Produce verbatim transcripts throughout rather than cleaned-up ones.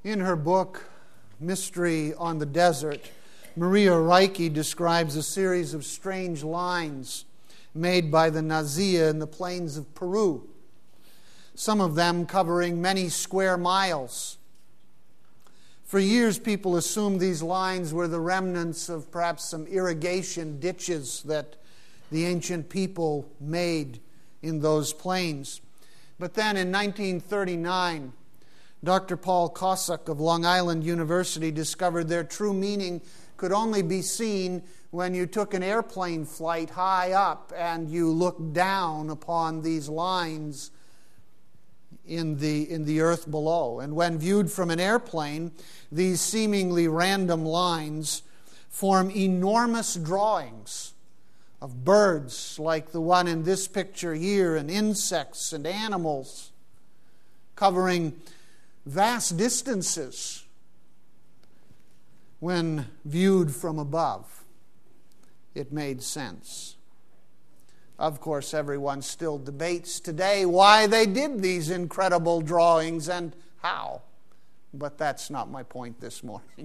In her book, Mystery on the Desert, Maria Reike describes a series of strange lines made by the Nazia in the plains of Peru, some of them covering many square miles. For years, people assumed these lines were the remnants of perhaps some irrigation ditches that the ancient people made in those plains. But then in nineteen thirty-nine, Doctor Paul Kossak of Long Island University discovered their true meaning could only be seen when you took an airplane flight high up and you looked down upon these lines in the, in the earth below. And when viewed from an airplane, these seemingly random lines form enormous drawings of birds like the one in this picture here, and insects and animals, covering vast distances when viewed from above. It made sense. Of course, everyone still debates today why they did these incredible drawings and how. But that's not my point this morning.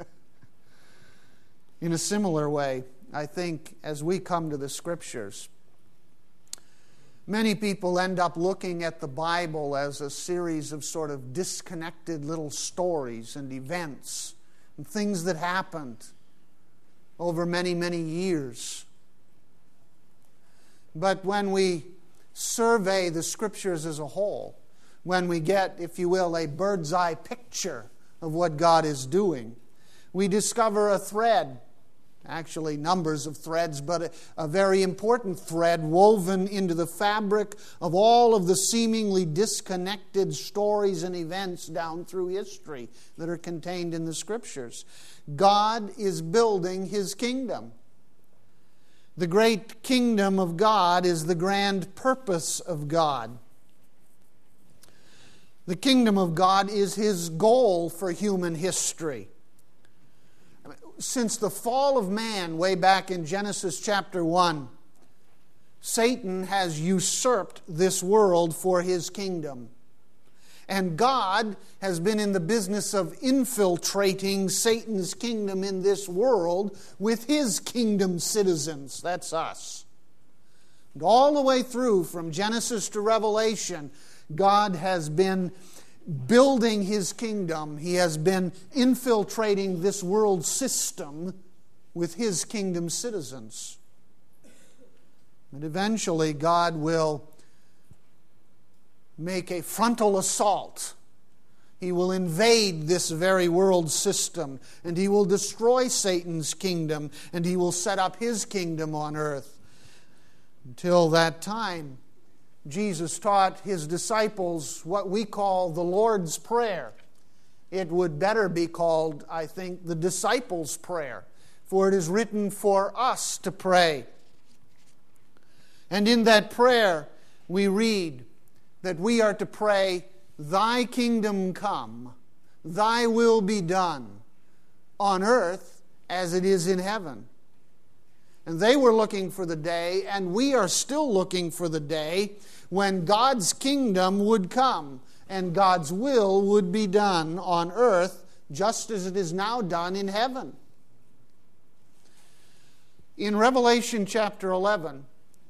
In a similar way, I think as we come to the Scriptures, many people end up looking at the Bible as a series of sort of disconnected little stories and events and things that happened over many, many years. But when we survey the Scriptures as a whole, when we get, if you will, a bird's eye picture of what God is doing, we discover a thread, actually numbers of threads, but a, a very important thread woven into the fabric of all of the seemingly disconnected stories and events down through history that are contained in the Scriptures. God is building His kingdom. The great kingdom of God is the grand purpose of God. The kingdom of God is His goal for human history. Since the fall of man, way back in Genesis chapter one, Satan has usurped this world for his kingdom. And God has been in the business of infiltrating Satan's kingdom in this world with His kingdom citizens. That's us. And all the way through, from Genesis to Revelation, God has been building His kingdom. He has been infiltrating this world system with His kingdom citizens. And eventually God will make a frontal assault. He will invade this very world system, and He will destroy Satan's kingdom, and He will set up His kingdom on earth. Until that time, Jesus taught His disciples what we call the Lord's Prayer. It would better be called, I think, the disciples' prayer, for it is written for us to pray. And in that prayer, we read that we are to pray, "Thy kingdom come, Thy will be done, on earth as it is in heaven." And they were looking for the day, and we are still looking for the day, when God's kingdom would come and God's will would be done on earth just as it is now done in heaven. In Revelation chapter eleven,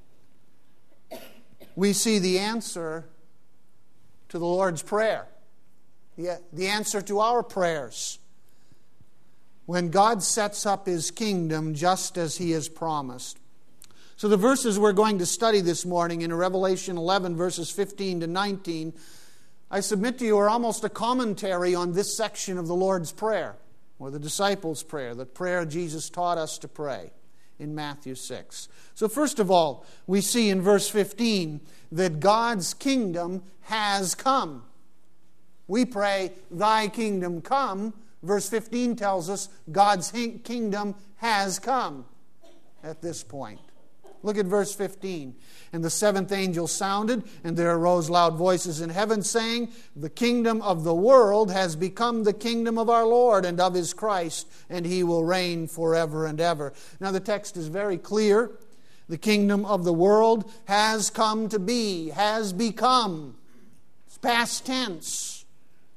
we see the answer to the Lord's Prayer, the, the answer to our prayers, when God sets up His kingdom just as He has promised. So the verses we're going to study this morning in Revelation eleven, verses fifteen to nineteen, I submit to you are almost a commentary on this section of the Lord's Prayer, or the disciples' prayer, the prayer Jesus taught us to pray in Matthew six. So first of all, we see in verse fifteen that God's kingdom has come. We pray, "Thy kingdom come." Verse fifteen tells us God's kingdom has come at this point. Look at verse fifteen. "And the seventh angel sounded, and there arose loud voices in heaven, saying, The kingdom of the world has become the kingdom of our Lord and of His Christ, and He will reign forever and ever." Now the text is very clear. The kingdom of the world has come to be, has become. It's past tense.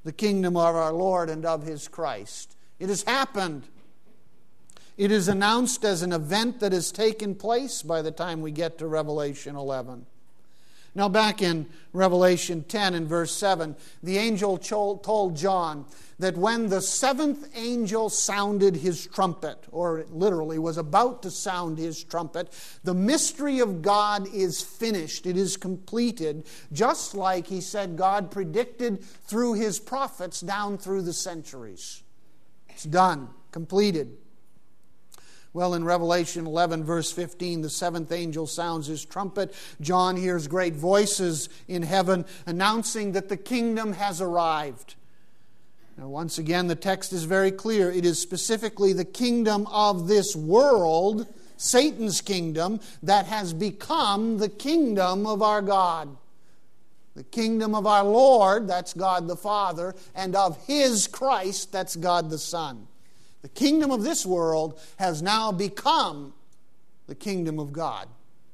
the kingdom of our Lord and of His Christ. It has happened. It is announced as an event that has taken place by the time we get to Revelation eleven. Now back in Revelation ten and verse seven, the angel told John that when the seventh angel sounded his trumpet, or literally was about to sound his trumpet, the mystery of God is finished. It is completed, just like he said God predicted through His prophets down through the centuries. It's done, completed. Well, in Revelation eleven, verse fifteen, the seventh angel sounds his trumpet. John hears great voices in heaven announcing that the kingdom has arrived. Now, once again, the text is very clear. It is specifically the kingdom of this world, Satan's kingdom, that has become the kingdom of our God. The kingdom of our Lord, that's God the Father, and of His Christ, that's God the Son. The kingdom of this world has now become the kingdom of God.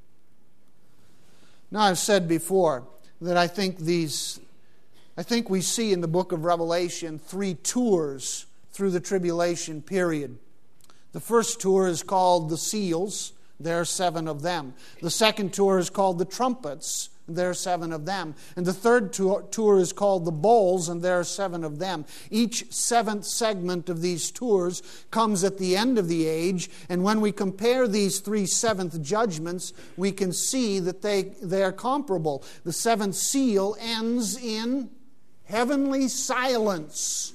Now, I've said before that I think these, I think we see in the book of Revelation three tours through the tribulation period. The first tour is called the seals. There are seven of them. The second tour is called the trumpets. There are seven of them. And the third tour, tour is called the bowls, and there are seven of them. Each seventh segment of these tours comes at the end of the age, and when we compare these three seventh judgments, we can see that they, they are comparable. The seventh seal ends in heavenly silence,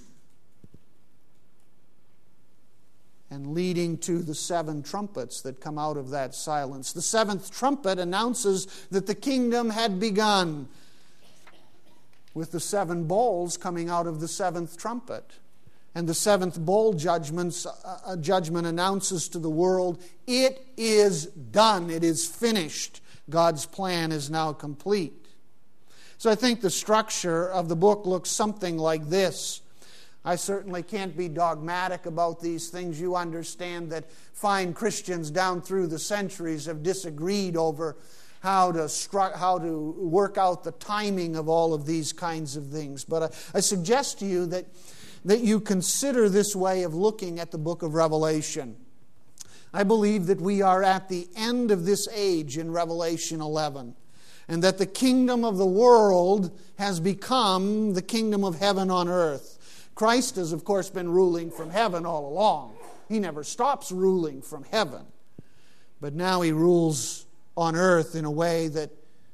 and leading to the seven trumpets that come out of that silence. The seventh trumpet announces that the kingdom had begun, with the seven bowls coming out of the seventh trumpet. And the seventh bowl judgments, uh, judgment announces to the world, it is done, it is finished. God's plan is now complete. So I think the structure of the book looks something like this. I certainly can't be dogmatic about these things. You understand that fine Christians down through the centuries have disagreed over how to stru- how to work out the timing of all of these kinds of things. But I, I suggest to you that, that you consider this way of looking at the book of Revelation. I believe that we are at the end of this age in Revelation eleven, and that the kingdom of the world has become the kingdom of heaven on earth. Christ has, of course, been ruling from heaven all along. He never stops ruling from heaven. But now He rules on earth in a way that,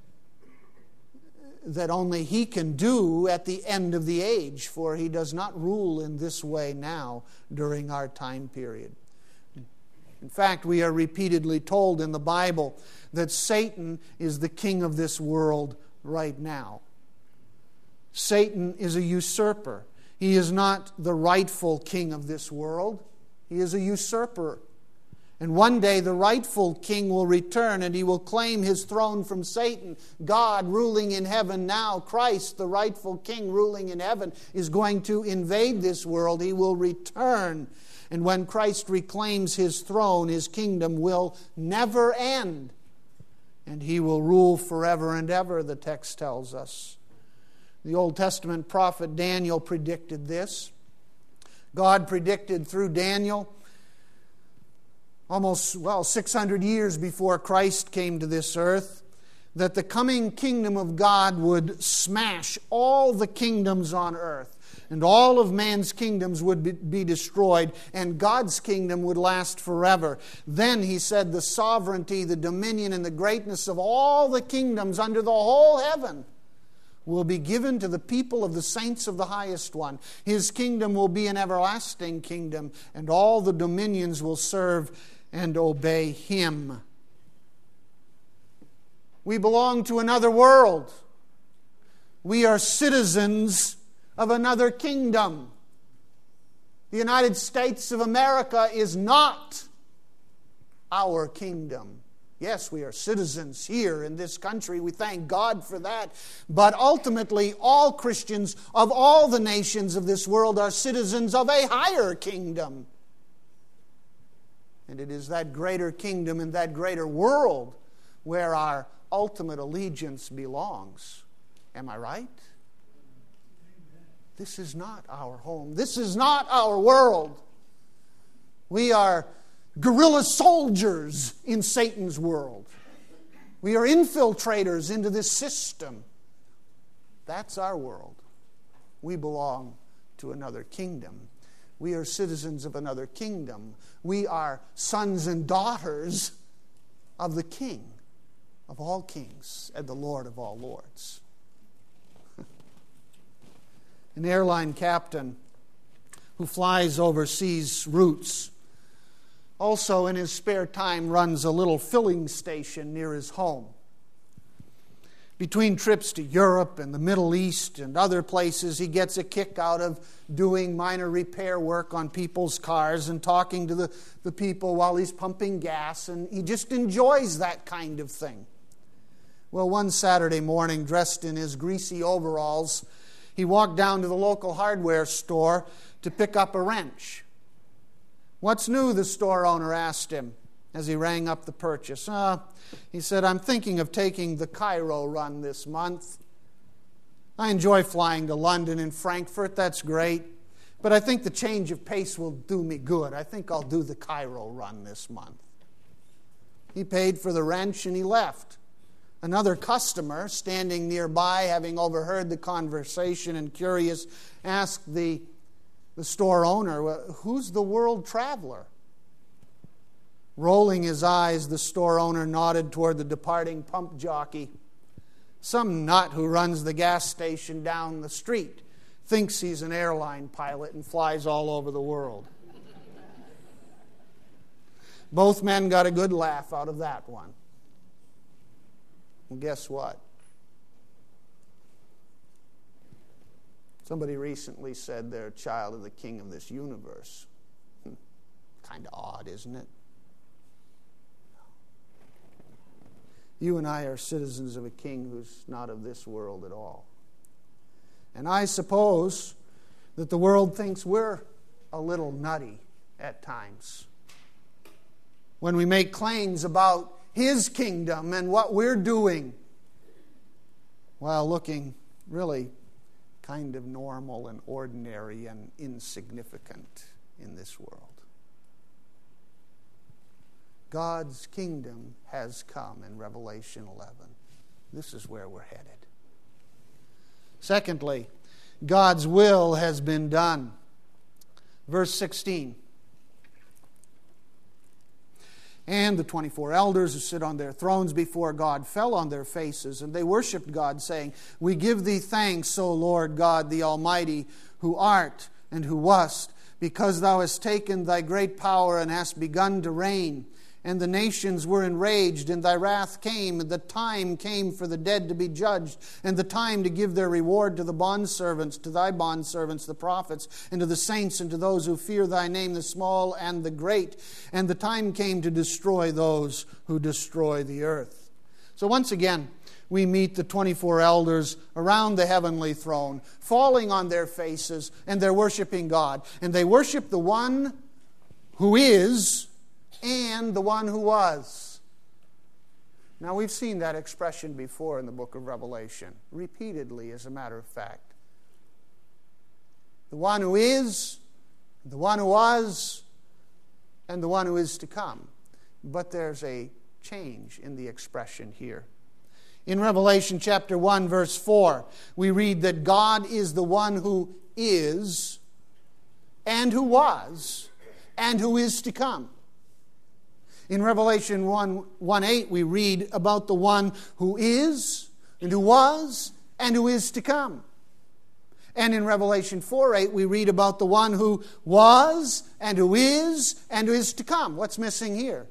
that only He can do at the end of the age, for He does not rule in this way now during our time period. In fact, we are repeatedly told in the Bible that Satan is the king of this world right now. Satan is a usurper. He is not the rightful king of this world. He is a usurper. And one day the rightful king will return and he will claim his throne from Satan. God ruling in heaven now, Christ, the rightful king ruling in heaven, is going to invade this world. He will return. And when Christ reclaims His throne, His kingdom will never end. And He will rule forever and ever, the text tells us. The Old Testament prophet Daniel predicted this. God predicted through Daniel almost, well, six hundred years before Christ came to this earth, that the coming kingdom of God would smash all the kingdoms on earth, and all of man's kingdoms would be, be destroyed, and God's kingdom would last forever. Then, he said, the sovereignty, the dominion, and the greatness of all the kingdoms under the whole heaven will be given to the people of the saints of the highest one. His kingdom will be an everlasting kingdom, and all the dominions will serve and obey Him. We belong to another world. We are citizens of another kingdom. The United States of America is not our kingdom. Yes, we are citizens here in this country. We thank God for that. But ultimately, all Christians of all the nations of this world are citizens of a higher kingdom. And it is that greater kingdom and that greater world where our ultimate allegiance belongs. Am I right? This is not our home. This is not our world. We are guerrilla soldiers in Satan's world. We are infiltrators into this system. That's our world. We belong to another kingdom. We are citizens of another kingdom. We are sons and daughters of the King of all kings and the Lord of all lords. An airline captain who flies overseas routes also in his spare time runs a little filling station near his home. Between trips to Europe and the Middle East and other places, he gets a kick out of doing minor repair work on people's cars and talking to the, the people while he's pumping gas, and he just enjoys that kind of thing. Well, one Saturday morning, dressed in his greasy overalls, he walked down to the local hardware store to pick up a wrench. "What's new?" the store owner asked him as he rang up the purchase. Uh, he said, "I'm thinking of taking the Cairo run this month. I enjoy flying to London and Frankfurt, that's great. But I think the change of pace will do me good. I think I'll do the Cairo run this month." He paid for the wrench and he left. Another customer, standing nearby, having overheard the conversation and curious, asked the, the store owner, "Well, who's the world traveler?" Rolling his eyes, the store owner nodded toward the departing pump jockey. "Some nut who runs the gas station down the street, thinks he's an airline pilot and flies all over the world." Both men got a good laugh out of that one. Well, guess what? Somebody recently said they're a child of the king of this universe. Hmm. Kind of odd, isn't it? You and I are citizens of a king who's not of this world at all. And I suppose that the world thinks we're a little nutty at times when we make claims about His kingdom and what we're doing while looking really kind of normal and ordinary and insignificant in this world. God's kingdom has come in Revelation eleven. This is where we're headed. Secondly, God's will has been done. Verse sixteen. "And the twenty-four elders who sit on their thrones before God fell on their faces, and they worshipped God, saying, 'We give thee thanks, O Lord God, the Almighty, who art and who wast, because thou hast taken thy great power and hast begun to reign. And the nations were enraged, and thy wrath came, and the time came for the dead to be judged, and the time to give their reward to the bondservants, to thy bondservants, the prophets, and to the saints, and to those who fear thy name, the small and the great. And the time came to destroy those who destroy the earth.'" So once again, we meet the twenty-four elders around the heavenly throne, falling on their faces, and they're worshiping God. And they worship the one who is and the one who was. Now, we've seen that expression before in the book of Revelation, repeatedly, as a matter of fact. The one who is, the one who was, and the one who is to come. But there's a change in the expression here. In Revelation chapter one, verse four, we read that God is the one who is, and who was, and who is to come. In Revelation one, one eight, we read about the one who is, and who was, and who is to come. And in Revelation four eight, we read about the one who was, and who is, and who is to come. What's missing here?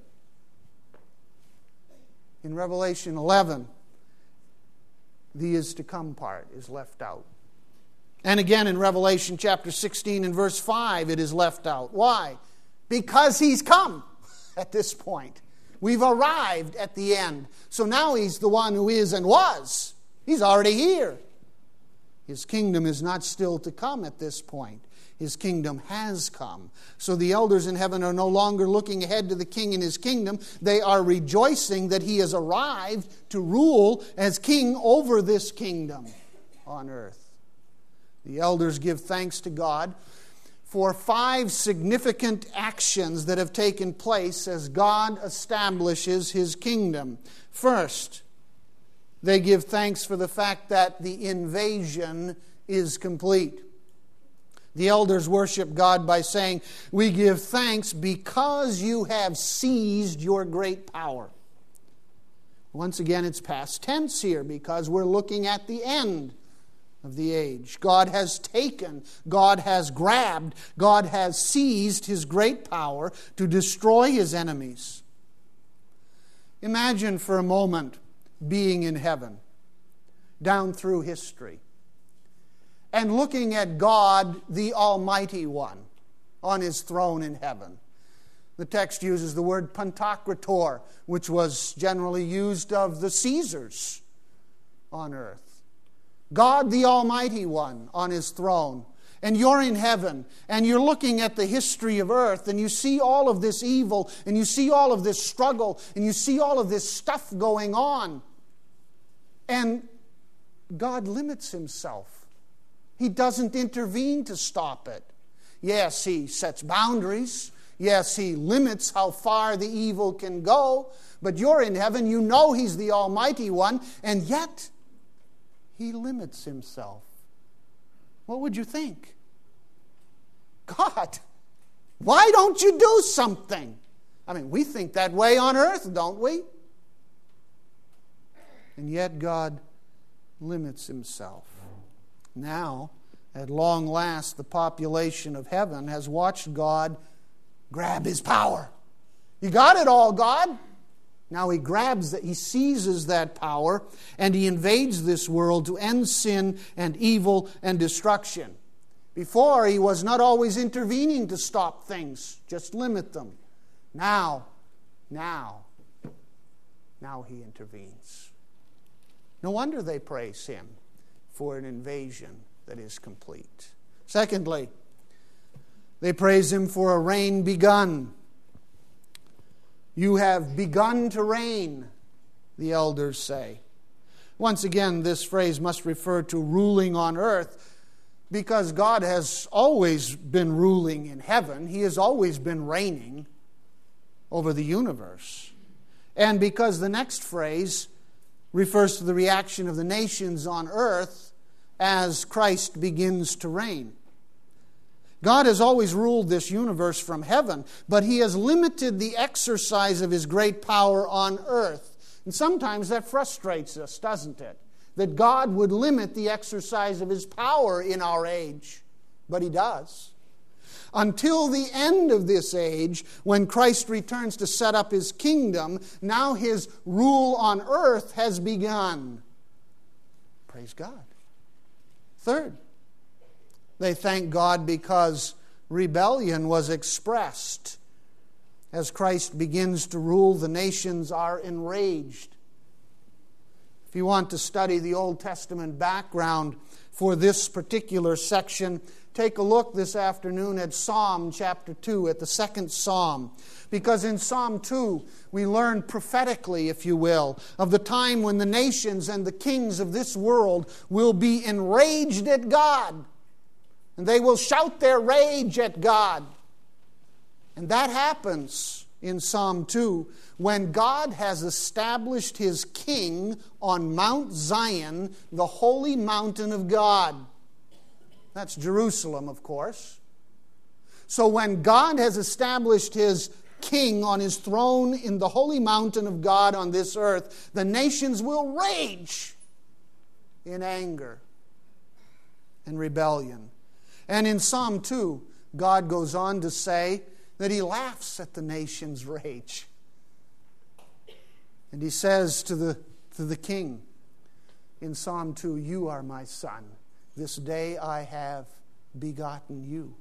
In Revelation eleven, the is to come part is left out. And again in Revelation chapter sixteen and verse five, it is left out. Why? Because He's come. At this point, we've arrived at the end. So now He's the one who is and was. He's already here. His kingdom is not still to come at this point. His kingdom has come. So the elders in heaven are no longer looking ahead to the king and his kingdom. They are rejoicing that He has arrived to rule as king over this kingdom on earth. The elders give thanks to God for five significant actions that have taken place as God establishes His kingdom. First, they give thanks for the fact that the invasion is complete. The elders worship God by saying, "We give thanks because you have seized your great power." Once again, it's past tense here because we're looking at the end of the age. God has taken, God has grabbed, God has seized His great power to destroy His enemies. Imagine for a moment being in heaven, down through history, and looking at God, the Almighty One, on His throne in heaven. The text uses the word Pantocrator, which was generally used of the Caesars on earth. God, the Almighty One, on His throne. And you're in heaven, and you're looking at the history of earth, and you see all of this evil, and you see all of this struggle, and you see all of this stuff going on. And God limits Himself. He doesn't intervene to stop it. Yes, He sets boundaries. Yes, He limits how far the evil can go. But you're in heaven, you know He's the Almighty One, and yet He limits Himself. What would you think? God, why don't you do something? I mean, we think that way on earth, don't we? And yet God limits Himself. Now, at long last, the population of heaven has watched God grab His power. You got it all, God. Now He grabs that, He seizes that power, and He invades this world to end sin and evil and destruction. Before, He was not always intervening to stop things, just limit them. Now, now, now He intervenes. No wonder they praise Him for an invasion that is complete. Secondly, they praise Him for a reign begun. You have begun to reign, the elders say. Once again, this phrase must refer to ruling on earth because God has always been ruling in heaven. He has always been reigning over the universe. And because the next phrase refers to the reaction of the nations on earth as Christ begins to reign. God has always ruled this universe from heaven, but He has limited the exercise of His great power on earth. And sometimes that frustrates us, doesn't it? That God would limit the exercise of His power in our age. But He does. Until the end of this age, when Christ returns to set up His kingdom, now His rule on earth has begun. Praise God. Third, they thank God because rebellion was expressed. As Christ begins to rule, the nations are enraged. If you want to study the Old Testament background for this particular section, take a look this afternoon at Psalm chapter two, at the second Psalm. Because in Psalm two, we learn prophetically, if you will, of the time when the nations and the kings of this world will be enraged at God. And they will shout their rage at God. And that happens in Psalm two when God has established His king on Mount Zion, the holy mountain of God. That's Jerusalem, of course. So when God has established His king on His throne in the holy mountain of God on this earth, the nations will rage in anger and rebellion. And in Psalm two, God goes on to say that He laughs at the nation's rage. And He says to the, to the king in Psalm two, "You are my son. This day I have begotten you."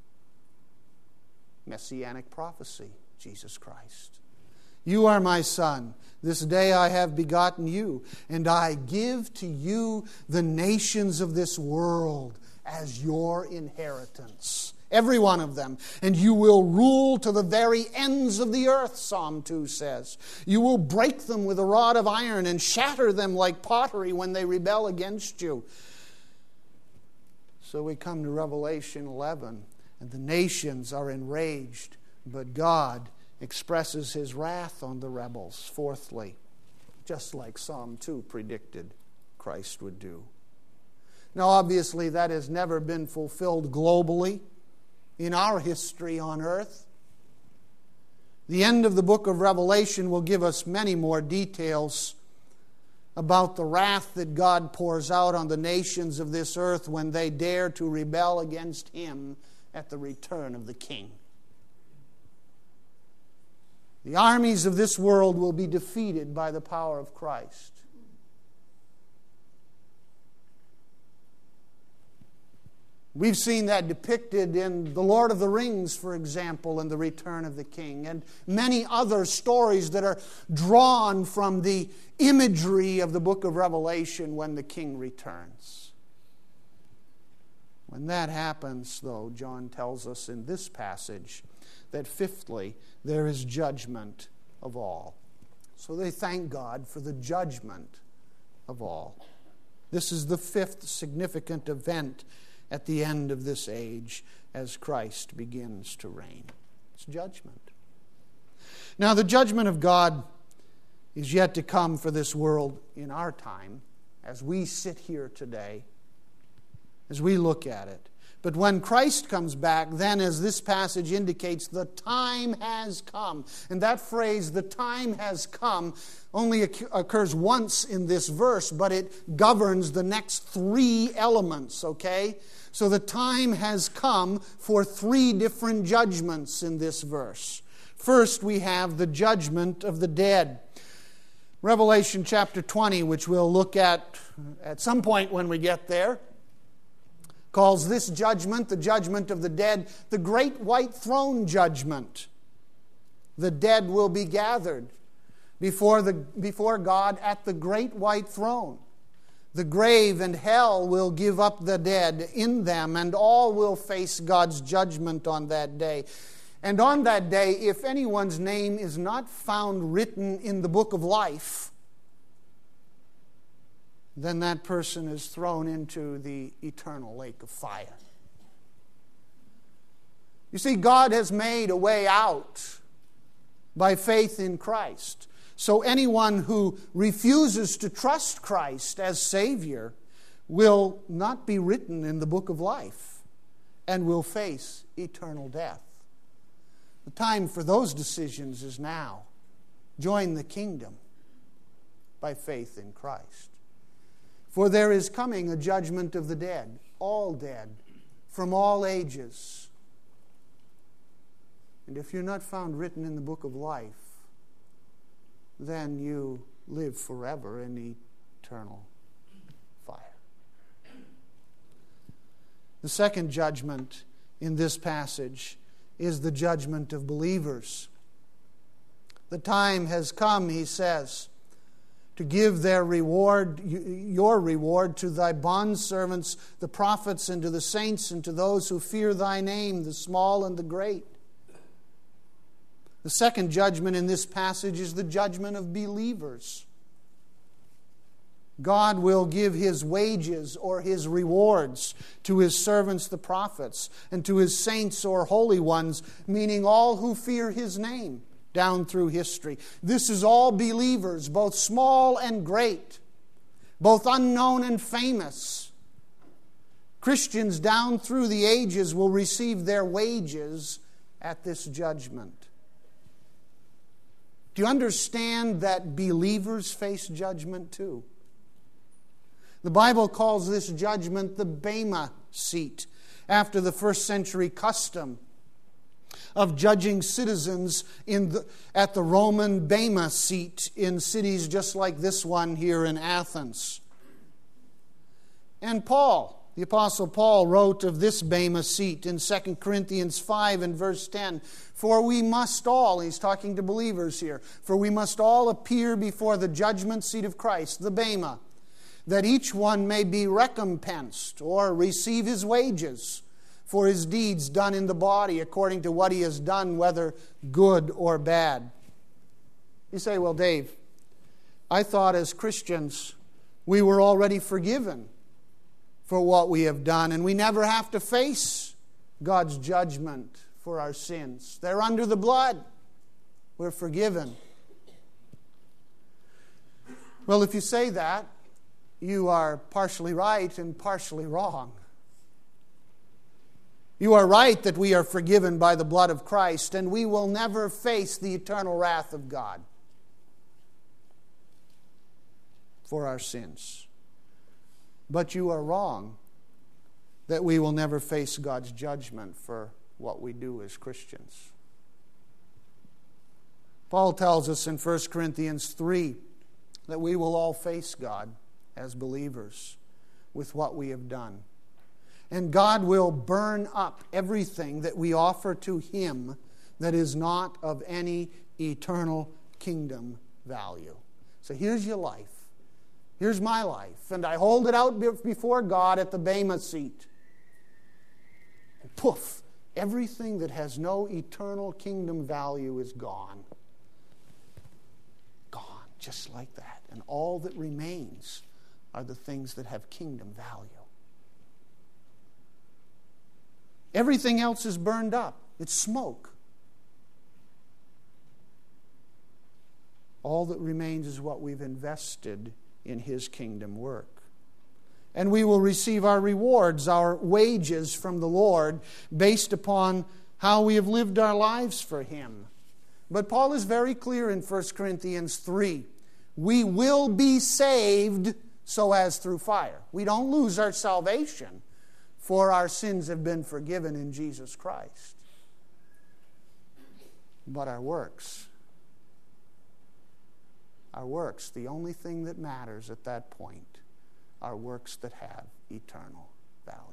Messianic prophecy, Jesus Christ. "You are my son. This day I have begotten you. And I give to you the nations of this world as your inheritance." Every one of them. "And you will rule to the very ends of the earth," Psalm two says. "You will break them with a rod of iron and shatter them like pottery when they rebel against you." So we come to Revelation eleven, and the nations are enraged, but God expresses His wrath on the rebels, fourthly, just like Psalm two predicted Christ would do. Now, obviously, that has never been fulfilled globally in our history on earth. The end of the book of Revelation will give us many more details about the wrath that God pours out on the nations of this earth when they dare to rebel against Him at the return of the King. The armies of this world will be defeated by the power of Christ. We've seen that depicted in The Lord of the Rings, for example, and the return of the King, and many other stories that are drawn from the imagery of the book of Revelation when the King returns. When that happens, though, John tells us in this passage that fifthly, there is judgment of all. So they thank God for the judgment of all. This is the fifth significant event at the end of this age as Christ begins to reign. It's judgment. Now, the judgment of God is yet to come for this world in our time, as we sit here today, as we look at it. But when Christ comes back, then, as this passage indicates, the time has come. And that phrase, the time has come, only occurs once in this verse, but it governs the next three elements, okay? So the time has come for three different judgments in this verse. First, we have the judgment of the dead. Revelation chapter twenty, which we'll look at at some point when we get there, calls this judgment, the judgment of the dead, the great white throne judgment. The dead will be gathered before the before God at the great white throne. The grave and hell will give up the dead in them, and all will face God's judgment on that day. And on that day, if anyone's name is not found written in the book of life, then that person is thrown into the eternal lake of fire. You see, God has made a way out by faith in Christ. So anyone who refuses to trust Christ as Savior will not be written in the book of life and will face eternal death. The time for those decisions is now. Join the kingdom by faith in Christ. For there is coming a judgment of the dead, all dead, from all ages. And if you're not found written in the book of life, then you live forever in eternal fire. The second judgment in this passage is the judgment of believers. The time has come, he says, to give their reward, your reward, to thy bondservants, the prophets, and to the saints, and to those who fear thy name, the small and the great. The second judgment in this passage is the judgment of believers. God will give His wages or His rewards to His servants, the prophets, and to His saints or holy ones, meaning all who fear His name down through history. This is all believers, both small and great, both unknown and famous. Christians down through the ages will receive their wages at this judgment. Do you understand that believers face judgment too? The Bible calls this judgment the Bema seat, after the first century custom of judging citizens in the, at the Roman Bema seat in cities just like this one here in Athens. And Paul, the Apostle Paul, wrote of this Bema seat in Second Corinthians five and verse ten, "For we must all," he's talking to believers here, "for we must all appear before the judgment seat of Christ," the Bema, "that each one may be recompensed," or receive his wages, "for his deeds done in the body according to what he has done, whether good or bad." You say, "Well, Dave, I thought as Christians we were already forgiven for what we have done, and we never have to face God's judgment for our sins. They're under the blood. We're forgiven. Well, if you say that, you are partially right and partially wrong. You are right that we are forgiven by the blood of Christ, and we will never face the eternal wrath of God for our sins. But you are wrong that we will never face God's judgment for what we do as Christians. Paul tells us in First Corinthians three that we will all face God as believers with what we have done. And God will burn up everything that we offer to Him that is not of any eternal kingdom value. So here's your life. Here's my life. And I hold it out before God at the Bema seat. And poof, everything that has no eternal kingdom value is gone. Gone, just like that. And all that remains are the things that have kingdom value. Everything else is burned up. It's smoke. All that remains is what we've invested in His kingdom work. And we will receive our rewards, our wages from the Lord, based upon how we have lived our lives for Him. But Paul is very clear in First Corinthians three. We will be saved so as through fire. We don't lose our salvation, for our sins have been forgiven in Jesus Christ. But our works, our works, the only thing that matters at that point, are works that have eternal value.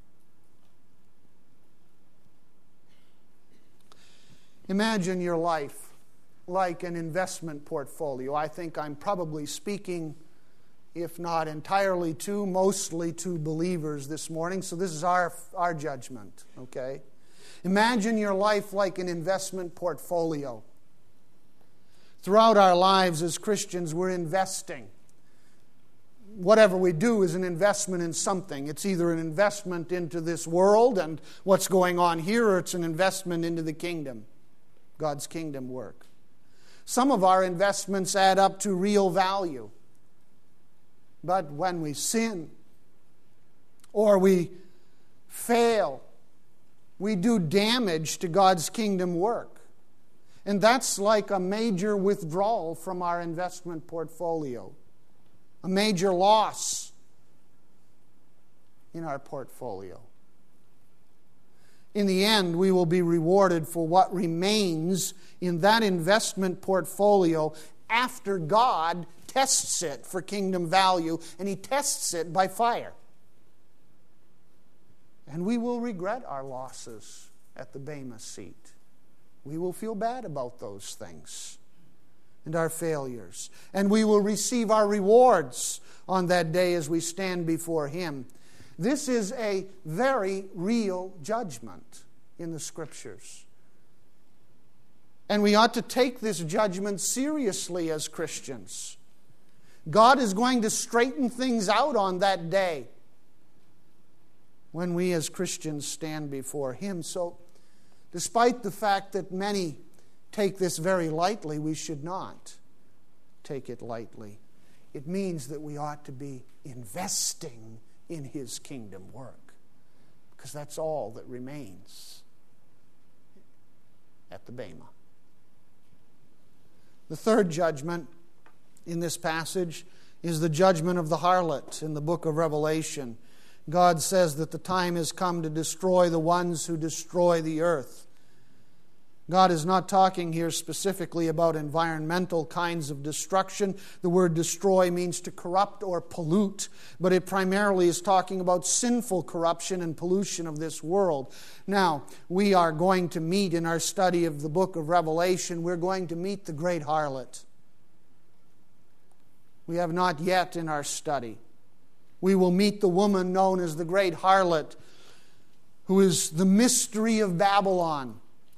Imagine your life like an investment portfolio. I think I'm probably speaking, if not entirely to, mostly to believers this morning. So this is our, our judgment, okay? Imagine your life like an investment portfolio. Throughout our lives as Christians, we're investing. Whatever we do is an investment in something. It's either an investment into this world and what's going on here, or it's an investment into the kingdom, God's kingdom work. Some of our investments add up to real value. But when we sin or we fail, we do damage to God's kingdom work. And that's like a major withdrawal from our investment portfolio, a major loss in our portfolio. In the end, we will be rewarded for what remains in that investment portfolio after God tests it for kingdom value, and He tests it by fire. And we will regret our losses at the Bema seat. We will feel bad about those things and our failures. And we will receive our rewards on that day as we stand before Him. This is a very real judgment in the Scriptures. And we ought to take this judgment seriously as Christians. God is going to straighten things out on that day when we as Christians stand before Him. So, despite the fact that many take this very lightly, we should not take it lightly. It means that we ought to be investing in His kingdom work, because that's all that remains at the Bema. The third judgment in this passage is the judgment of the harlot in the book of Revelation. God says that the time has come to destroy the ones who destroy the earth. God is not talking here specifically about environmental kinds of destruction. The word destroy means to corrupt or pollute, but it primarily is talking about sinful corruption and pollution of this world. Now, we are going to meet in our study of the book of Revelation, we're going to meet the great harlot. We have not yet in our study. We will meet the woman known as the great harlot, who is the mystery of Babylon.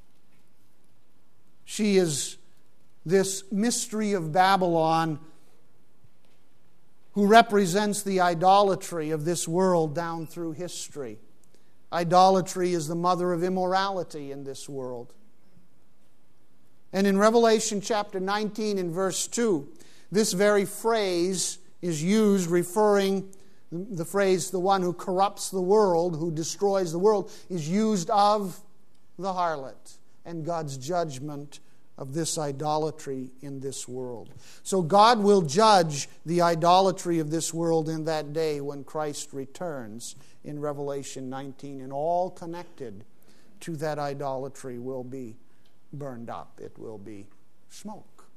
She is this mystery of Babylon who represents the idolatry of this world down through history. Idolatry is the mother of immorality in this world. And in Revelation chapter nineteen and verse two, this very phrase is used referring, the phrase, the one who corrupts the world, who destroys the world, is used of the harlot and God's judgment of this idolatry in this world. So God will judge the idolatry of this world in that day when Christ returns in Revelation nineteen, and all connected to that idolatry will be burned up. It will be smoke.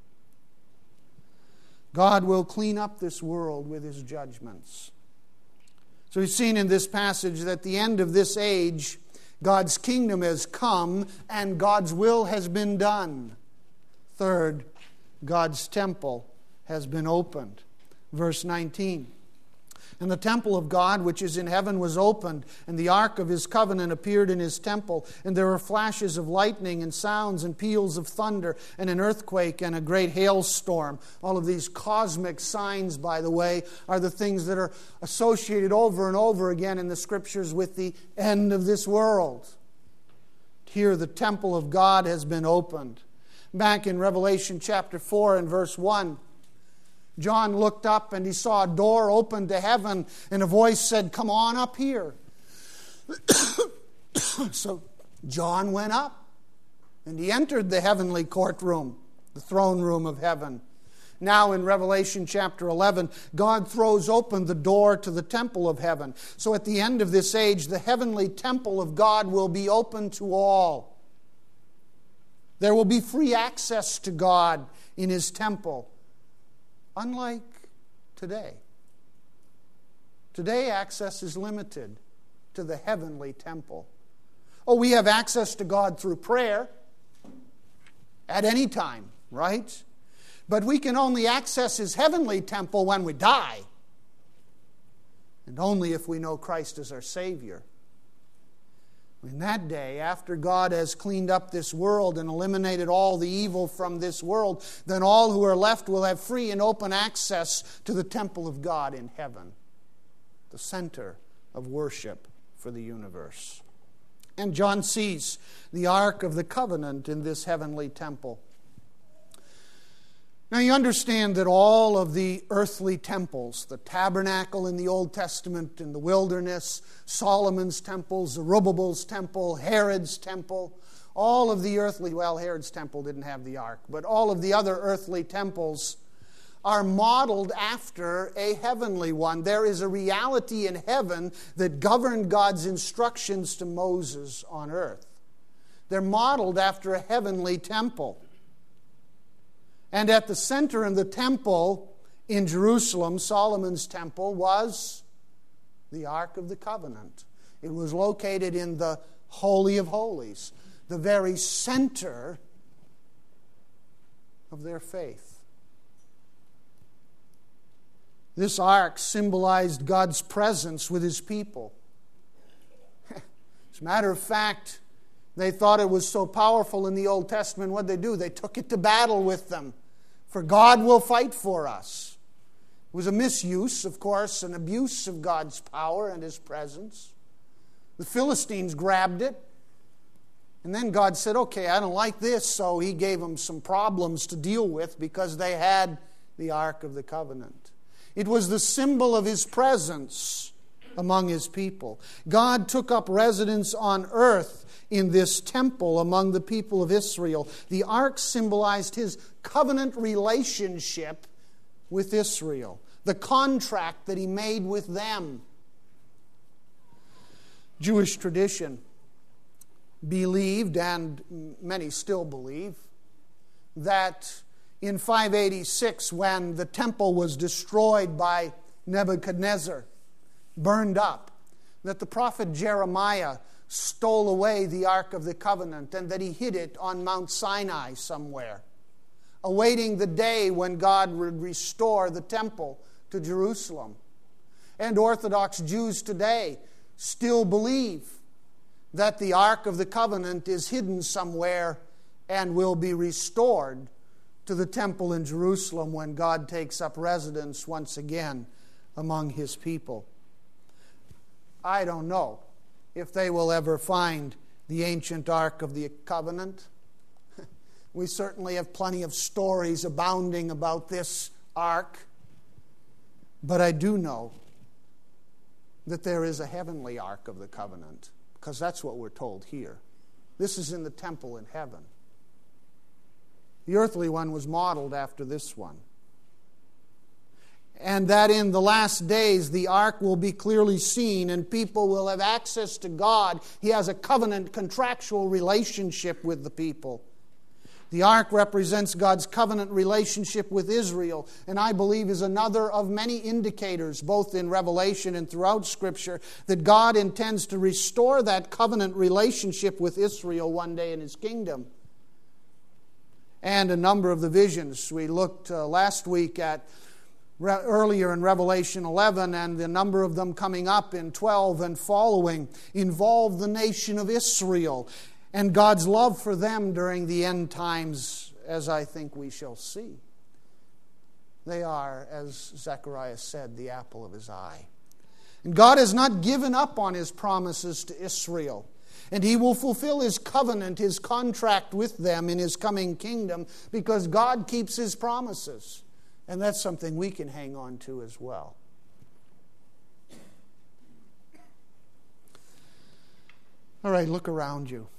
God will clean up this world with His judgments. So we've seen in this passage that at the end of this age, God's kingdom has come and God's will has been done. Third, God's temple has been opened. Verse nineteen. And the temple of God which is in heaven was opened, and the ark of His covenant appeared in His temple. And there were flashes of lightning and sounds and peals of thunder and an earthquake and a great hailstorm. All of these cosmic signs, by the way, are the things that are associated over and over again in the Scriptures with the end of this world. Here the temple of God has been opened. Back in Revelation chapter four and verse one, John looked up and he saw a door open to heaven, and a voice said, "Come on up here." So John went up and he entered the heavenly courtroom, the throne room of heaven. Now in Revelation chapter eleven, God throws open the door to the temple of heaven. So at the end of this age, the heavenly temple of God will be open to all. There will be free access to God in His temple. Unlike today. Today, access is limited to the heavenly temple. Oh, we have access to God through prayer at any time, right? But we can only access His heavenly temple when we die. And only if we know Christ as our Savior. In that day, after God has cleaned up this world and eliminated all the evil from this world, then all who are left will have free and open access to the temple of God in heaven, the center of worship for the universe. And John sees the Ark of the Covenant in this heavenly temple. Now you understand that all of the earthly temples, the tabernacle in the Old Testament in the wilderness, Solomon's temple, Zerubbabel's temple, Herod's temple, all of the earthly, well, Herod's temple didn't have the ark, but all of the other earthly temples are modeled after a heavenly one. There is a reality in heaven that governed God's instructions to Moses on earth. They're modeled after a heavenly temple. And at the center in the temple in Jerusalem, Solomon's temple, was the Ark of the Covenant. It was located in the Holy of Holies, the very center of their faith. This ark symbolized God's presence with His people. As a matter of fact, they thought it was so powerful in the Old Testament. What did they do? They took it to battle with them. For God will fight for us. It was a misuse, of course, an abuse of God's power and His presence. The Philistines grabbed it. And then God said, okay, I don't like this. So He gave them some problems to deal with because they had the Ark of the Covenant. It was the symbol of His presence among His people. God took up residence on earth in this temple among the people of Israel. The ark symbolized His covenant relationship with Israel, the contract that He made with them. Jewish tradition believed, and many still believe, that in five eighty-six, when the temple was destroyed by Nebuchadnezzar, burned up, that the prophet Jeremiah stole away the Ark of the Covenant and that he hid it on Mount Sinai somewhere, awaiting the day when God would restore the temple to Jerusalem. And Orthodox Jews today still believe that the Ark of the Covenant is hidden somewhere and will be restored to the temple in Jerusalem when God takes up residence once again among His people. I don't know if they will ever find the ancient Ark of the Covenant. We certainly have plenty of stories abounding about this ark. But I do know that there is a heavenly Ark of the Covenant, because that's what we're told here. This is in the temple in heaven. The earthly one was modeled after this one. And that in the last days the ark will be clearly seen and people will have access to God. He has a covenant, contractual relationship with the people. The ark represents God's covenant relationship with Israel, and I believe is another of many indicators, both in Revelation and throughout Scripture, that God intends to restore that covenant relationship with Israel one day in His kingdom. And a number of the visions. We looked uh, last week at re- earlier in Revelation eleven, and the number of them coming up in twelve and following involve the nation of Israel and God's love for them during the end times, as I think we shall see. They are, as Zechariah said, the apple of His eye. And God has not given up on His promises to Israel. And He will fulfill His covenant, His contract with them in His coming kingdom, because God keeps His promises. And that's something we can hang on to as well. All right, look around you.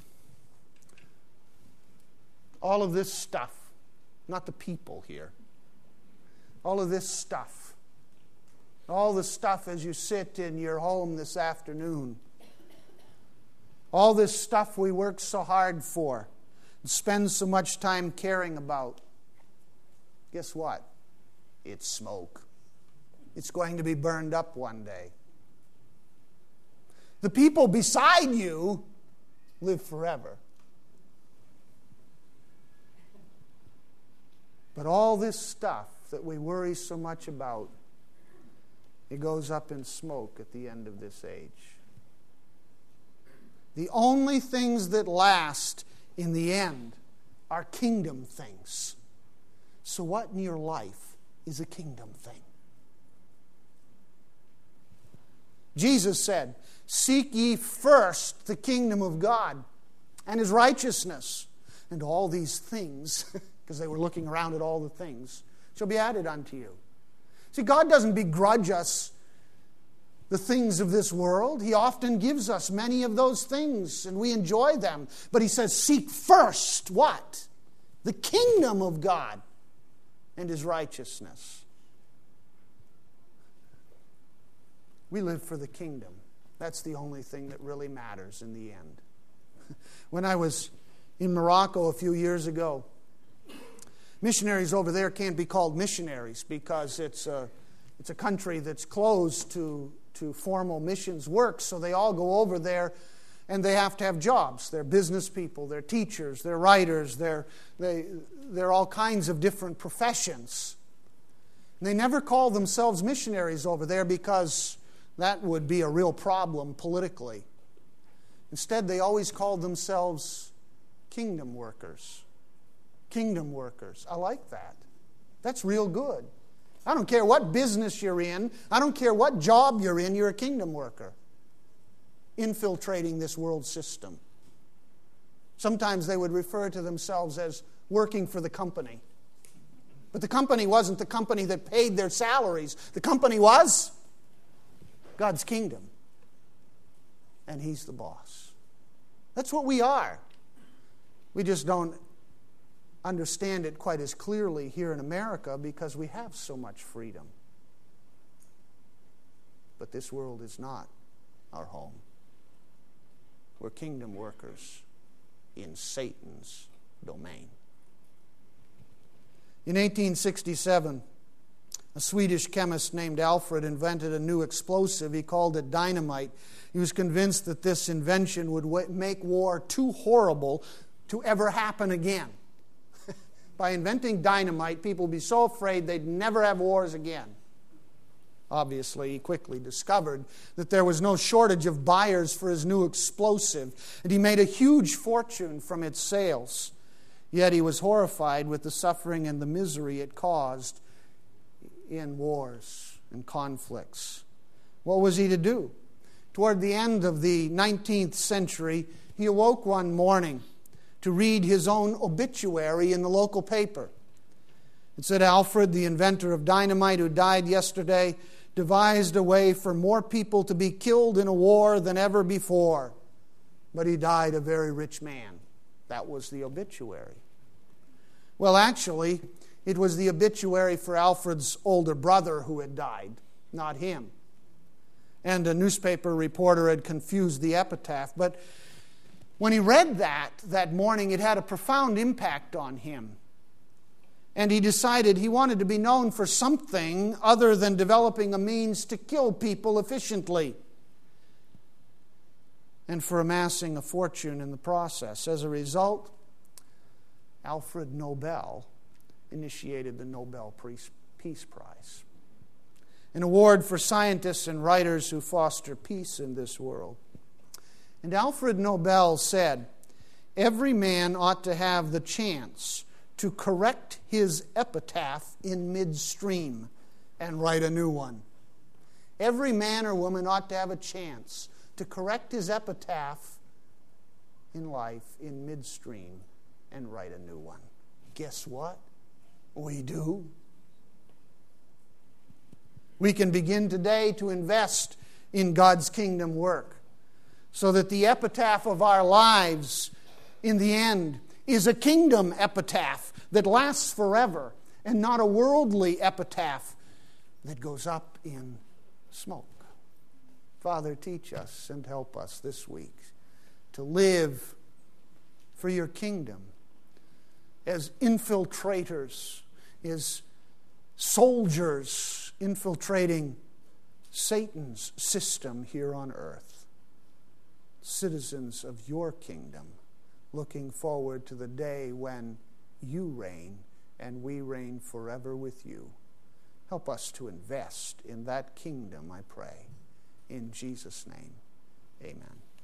All of this stuff, not the people here, all of this stuff, all the stuff as you sit in your home this afternoon, all this stuff we work so hard for and spend so much time caring about, guess what? It's smoke. It's going to be burned up one day. The people beside you live forever. But all this stuff that we worry so much about, it goes up in smoke at the end of this age. The only things that last in the end are kingdom things. So what in your life is a kingdom thing? Jesus said, "Seek ye first the kingdom of God and His righteousness, and all these things," because they were looking around at all the things, "shall be added unto you." See, God doesn't begrudge us the things of this world. He often gives us many of those things, and we enjoy them. But He says, seek first what? The kingdom of God and His righteousness. We live for the kingdom. That's the only thing that really matters in the end. When I was in Morocco a few years ago, missionaries over there can't be called missionaries because it's a, it's a country that's closed to, to formal missions work. So they all go over there and they have to have jobs. They're business people, they're teachers, they're writers, they're, they, they're all kinds of different professions. And they never call themselves missionaries over there because that would be a real problem politically. Instead, they always called themselves kingdom workers. Kingdom workers. I like that. That's real good. I don't care what business you're in. I don't care what job you're in. You're a kingdom worker. Infiltrating this world system. Sometimes they would refer to themselves as working for the company. But the company wasn't the company that paid their salaries. The company was God's kingdom. And He's the boss. That's what we are. We just don't understand it quite as clearly here in America because we have so much freedom. But this world is not our home. We're kingdom workers in Satan's domain. In eighteen sixty-seven, a Swedish chemist named Alfred invented a new explosive. He called it dynamite. He was convinced that this invention would make war too horrible to ever happen again. By inventing dynamite, people would be so afraid they'd never have wars again. Obviously, he quickly discovered that there was no shortage of buyers for his new explosive, and he made a huge fortune from its sales. Yet he was horrified with the suffering and the misery it caused in wars. and conflicts. What was he to do? Toward the end of the nineteenth century, he awoke one morning to read his own obituary in the local paper. It said, Alfred, the inventor of dynamite who died yesterday, devised a way for more people to be killed in a war than ever before. But he died a very rich man. That was the obituary. Well, actually, it was the obituary for Alfred's older brother who had died, not him. And a newspaper reporter had confused the epitaph. But when he read that that morning, it had a profound impact on him. And he decided he wanted to be known for something other than developing a means to kill people efficiently and for amassing a fortune in the process. As a result, Alfred Nobel initiated the Nobel Peace Prize, an award for scientists and writers who foster peace in this world. And Alfred Nobel said, every man ought to have the chance to correct his epitaph in midstream and write a new one. Every man or woman ought to have a chance to correct his epitaph in life in midstream and write a new one. Guess what? We do. We can begin today to invest in God's kingdom work so that the epitaph of our lives in the end is a kingdom epitaph that lasts forever and not a worldly epitaph that goes up in smoke. Father, teach us and help us this week to live for your kingdom as infiltrators, as soldiers infiltrating Satan's system here on earth. Citizens of your kingdom, looking forward to the day when you reign and we reign forever with you. Help us to invest in that kingdom, I pray. In Jesus' name, amen.